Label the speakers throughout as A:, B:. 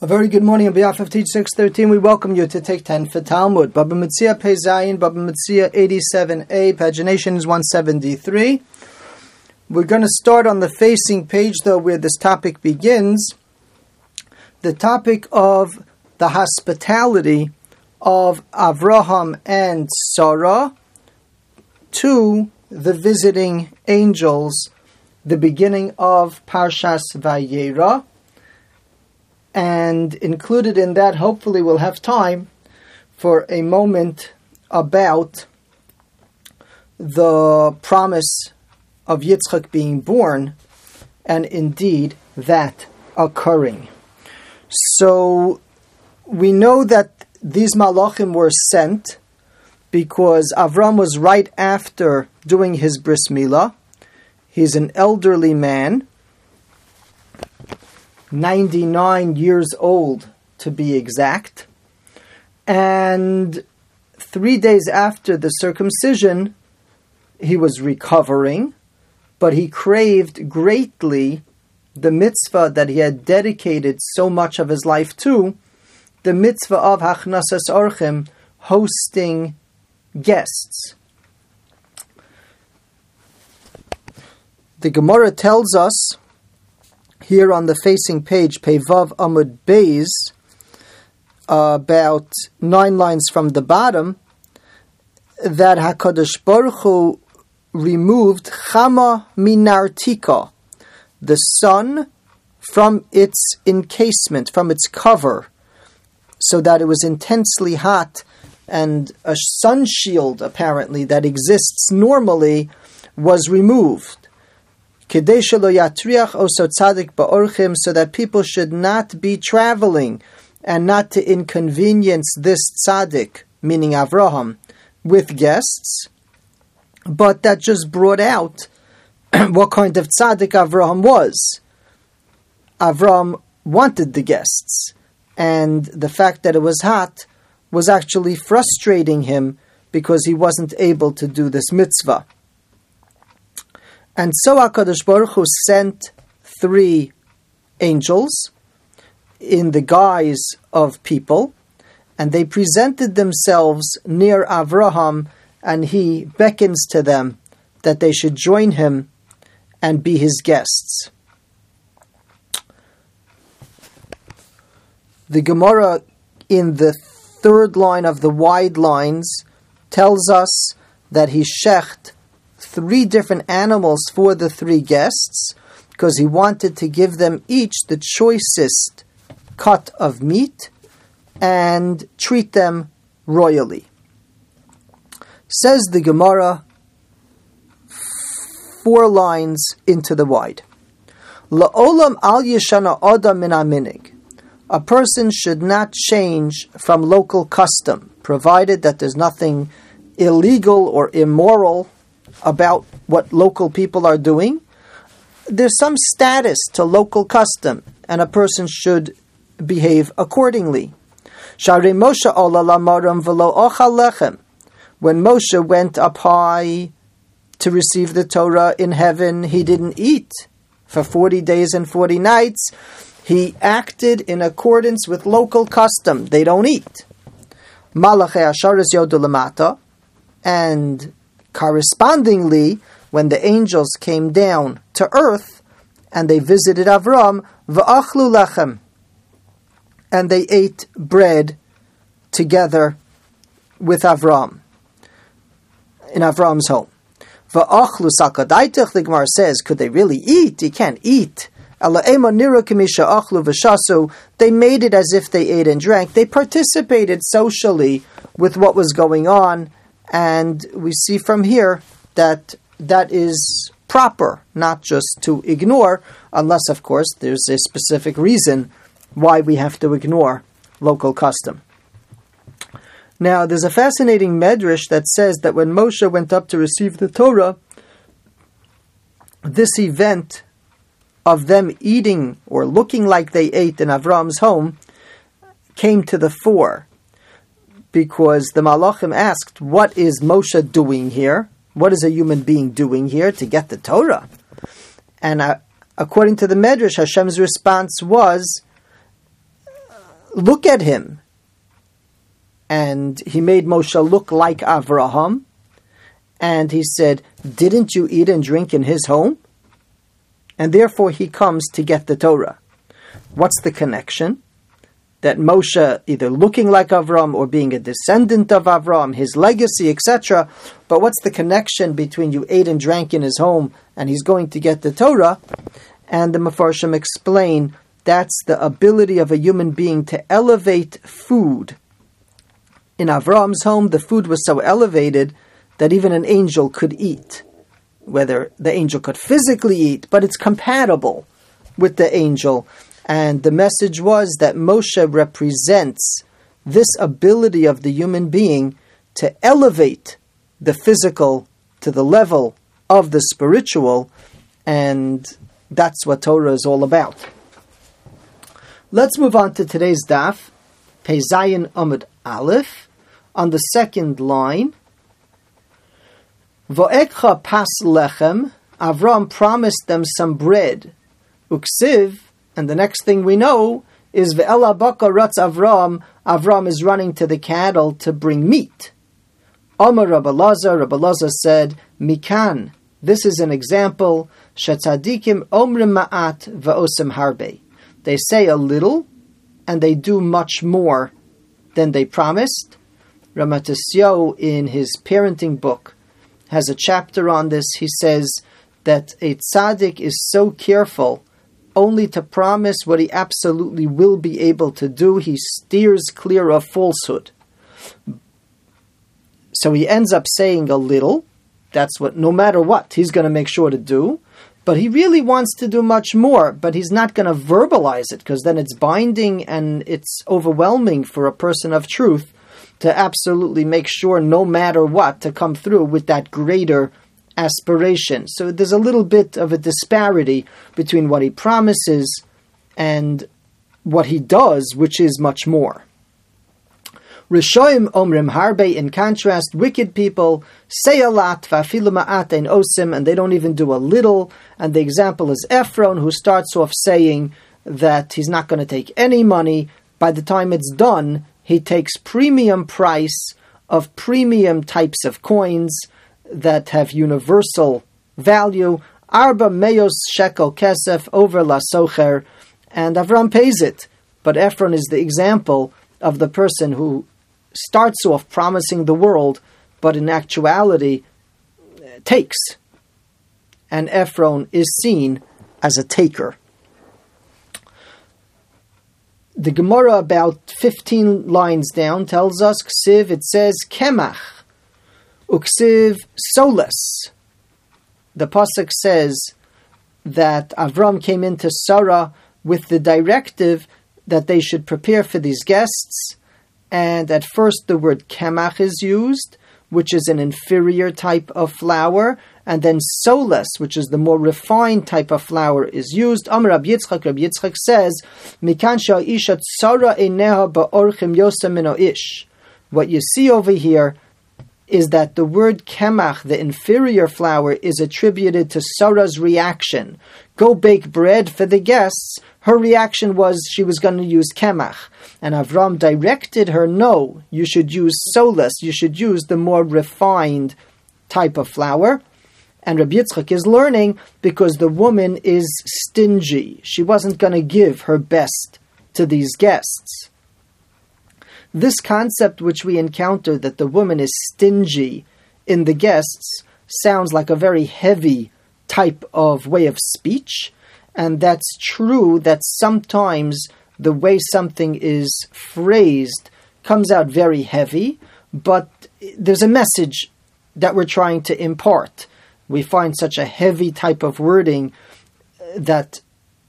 A: A very good morning on behalf of Teach 613. We welcome you to Take 10 for Talmud. Baba Metzia Pei Zayin, Baba Metzia 87a, pagination is 173. We're going to start on the facing page, though, where this topic begins. The topic of the hospitality of Avraham and Sarah to the visiting angels, the beginning of Parshas Vayera. And included in that, hopefully we'll have time for a moment about the promise of Yitzchak being born, and indeed that occurring. So we know that these malachim were sent because Avram was right after doing his bris milah. He's an elderly man, 99 years old to be exact, and 3 days after the circumcision he was recovering, but he craved greatly the mitzvah that he had dedicated so much of his life to, the mitzvah of Hachnasas Orchim, hosting guests. The Gemara tells us here on the facing page, Peivav Amud Beis, about 9 lines from the bottom, that HaKadosh Baruch Hu removed Chama Minartika, the sun, from its encasement, from its cover, so that it was intensely hot, and a sun shield, apparently, that exists normally, was removed. So that people should not be traveling and not to inconvenience this tzaddik, meaning Avraham, with guests, but that just brought out what kind of tzaddik Avraham was. Avraham wanted the guests, and the fact that it was hot was actually frustrating him because he wasn't able to do this mitzvah. And so HaKadosh Baruch Hu sent 3 angels in the guise of people, and they presented themselves near Avraham, and he beckons to them that they should join him and be his guests. The Gemara in the 3rd line of the wide lines tells us that he shecht 3 different animals for the 3 guests, because he wanted to give them each the choicest cut of meat and treat them royally. Says the Gemara 4 lines into the wide. La'olam al yeshana adam min aminig. A person should not change from local custom, provided that there's nothing illegal or immoral about what local people are doing. There's some status to local custom, and a person should behave accordingly. When Moshe went up high to receive the Torah in heaven, he didn't eat for 40 days and 40 nights. He acted in accordance with local custom. They don't eat. And correspondingly, when the angels came down to earth and they visited Avram, v'achlu lechem, and they ate bread together with Avram in Avram's home. V'achlu sakadaitich, the Gemara says, could they really eat? You can't eat. They made it as if they ate and drank. They participated socially with what was going on, and we see from here that that is proper, not just to ignore, unless, of course, there's a specific reason why we have to ignore local custom. Now, there's a fascinating medrash that says that when Moshe went up to receive the Torah, this event of them eating or looking like they ate in Avram's home came to the fore, because the Malachim asked, what is Moshe doing here? What is a human being doing here to get the Torah? And according to the Medrash, Hashem's response was, look at him. And he made Moshe look like Avraham. And he said, didn't you eat and drink in his home? And therefore he comes to get the Torah. What's the connection? That Moshe, either looking like Avram or being a descendant of Avram, his legacy, etc. But what's the connection between you ate and drank in his home and he's going to get the Torah? And the Mefarshim explain that's the ability of a human being to elevate food. In Avram's home, the food was so elevated that even an angel could eat. Whether the angel could physically eat, but it's compatible with the angel. And the message was that Moshe represents this ability of the human being to elevate the physical to the level of the spiritual, and that's what Torah is all about. Let's move on to today's daf, Pei Zayin Amud Aleph, on the second line. Vo'ekcha pas lechem, Avram promised them some bread. Uksiv, and the next thing we know is Ve'ela baka ratz Avram, Avram is running to the cattle to bring meat. Amar Rabbi Lazar said, Mikan, this is an example, Shetzadikim omrim ma'at ve'osem harbe. They say a little, and they do much more than they promised. Ramatisyo, in his parenting book, has a chapter on this. He says that a tzaddik is so careful only to promise what he absolutely will be able to do. He steers clear of falsehood. So he ends up saying a little. That's what, no matter what, he's going to make sure to do. But he really wants to do much more, but he's not going to verbalize it, because then it's binding and it's overwhelming for a person of truth to absolutely make sure, no matter what, to come through with that greater aspiration. So there's a little bit of a disparity between what he promises and what he does, which is much more. Rishoim omrim harbe, in contrast, wicked people say a lot, vafilu ma'at ein osim, and they don't even do a little. And the example is Ephron, who starts off saying that he's not going to take any money. By the time it's done, he takes premium price of premium types of coins that have universal value. Arba meyos shekel kesef over la socher, and Avram pays it. But Ephron is the example of the person who starts off promising the world, but in actuality takes. And Ephron is seen as a taker. The Gemara, about 15 lines down, tells us, Ksiv, it says, Kemach, Uksiv Solas. The Pasuk says that Avram came into Sarah with the directive that they should prepare for these guests. And at first the word Kemach is used, which is an inferior type of flour, and then soles, which is the more refined type of flour, is used. Amar Rabbi Yitzchak says, Mikan sha'isha tzara eineha ba'orchim yosem mino ish. What you see over here is that the word kemach, the inferior flour, is attributed to Sarah's reaction. Go bake bread for the guests. Her reaction was she was going to use kemach. And Avram directed her, no, you should use soles, you should use the more refined type of flour. And Rabbi Yitzchak is learning because the woman is stingy. She wasn't going to give her best to these guests. This concept which we encounter, that the woman is stingy in the guests, sounds like a very heavy type of way of speech. And that's true that sometimes the way something is phrased comes out very heavy, but there's a message that we're trying to impart. We find such a heavy type of wording that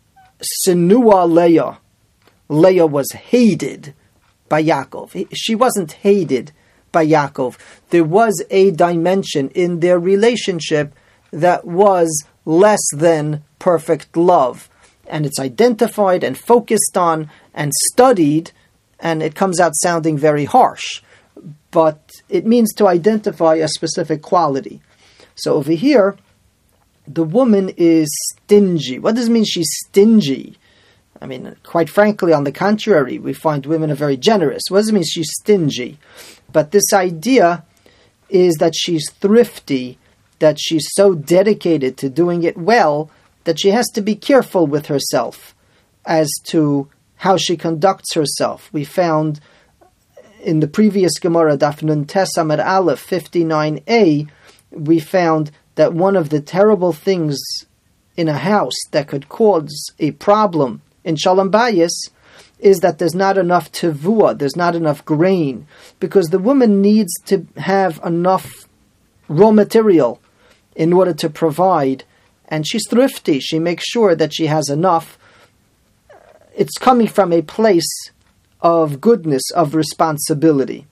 A: Sinua Leah was hated by Yaakov. She wasn't hated by Yaakov. There was a dimension in their relationship that was less than perfect love. And it's identified and focused on and studied, and it comes out sounding very harsh. But it means to identify a specific quality. So over here, the woman is stingy. What does it mean she's stingy? I mean, quite frankly, on the contrary, we find women are very generous. What does it mean she's stingy? But this idea is that she's thrifty, that she's so dedicated to doing it well, that she has to be careful with herself as to how she conducts herself. We found in the previous Gemara, Daf Nun Tes Amud Aleph 59a, we found that one of the terrible things in a house that could cause a problem in Shalom Bayis is that there's not enough tevuah, there's not enough grain, because the woman needs to have enough raw material in order to provide, and she's thrifty. She makes sure that she has enough. It's coming from a place of goodness, of responsibility.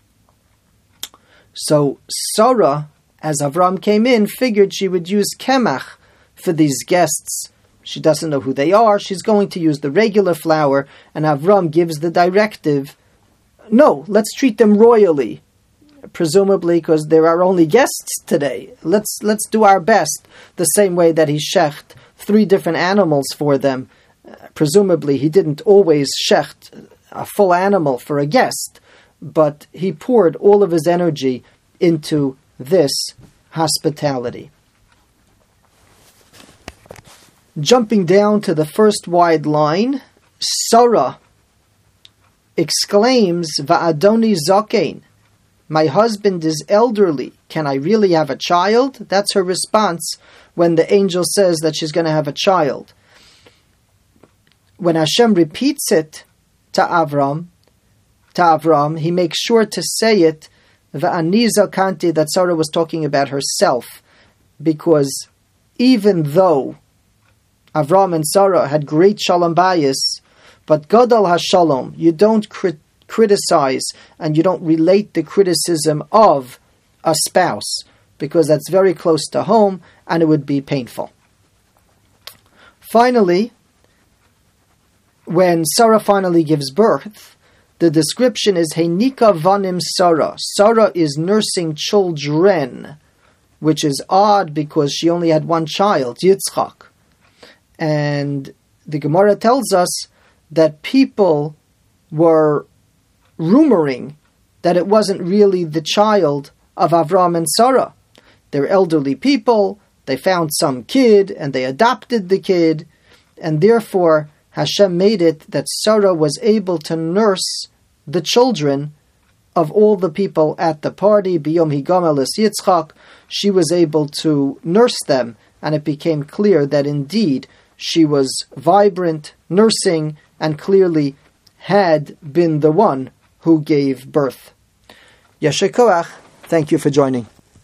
A: So Sarah, as Avram came in, figured she would use kemach for these guests. She doesn't know who they are. She's going to use the regular flour, and Avram gives the directive, no, let's treat them royally, presumably because there are only guests today. Let's do our best, the same way that he shecht 3 different animals for them. Presumably he didn't always shecht a full animal for a guest, but he poured all of his energy into this hospitality. Jumping down to the first wide line, Sarah exclaims, Va'adoni Zakein, my husband is elderly, can I really have a child? That's her response when the angel says that she's going to have a child. When Hashem repeats it to Avram, he makes sure to say it, Va'ani Zakanti, that Sarah was talking about herself, because even though Avram and Sarah had great shalom bayis, but Gadol HaShalom, you don't criticize and you don't relate the criticism of a spouse, because that's very close to home and it would be painful. Finally, when Sarah finally gives birth, the description is Heinika Vanim Sarah. Sarah is nursing children, which is odd because she only had one child, Yitzchak. And the Gemara tells us that people were rumoring that it wasn't really the child of Avram and Sarah. They're elderly people, they found some kid and they adopted the kid, and therefore Hashem made it that Sarah was able to nurse the children of all the people at the party. Biyom Higamal es Yitzchak, she was able to nurse them, and it became clear that indeed she was vibrant, nursing, and clearly had been the one who gave birth. Yesher Koach, thank you for joining.